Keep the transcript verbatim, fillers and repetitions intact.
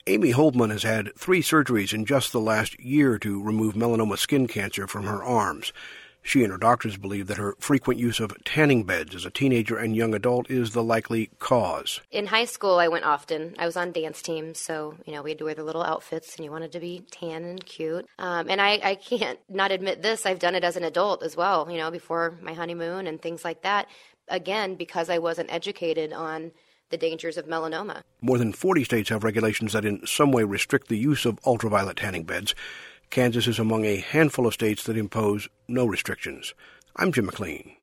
Amy Holdman has had three surgeries in just the last year to remove melanoma skin cancer from her arms. She and her doctors believe that her frequent use of tanning beds as a teenager and young adult is the likely cause. In high school, I went often. I was on dance teams, so, you know, we had to wear the little outfits, and you wanted to be tan and cute. Um, and I, I can't not admit this. I've done it as an adult as well, you know, before my honeymoon and things like that. Again, because I wasn't educated on the dangers of melanoma. More than forty states have regulations that in some way restrict the use of ultraviolet tanning beds. Kansas is among a handful of states that impose no restrictions. I'm Jim McLean.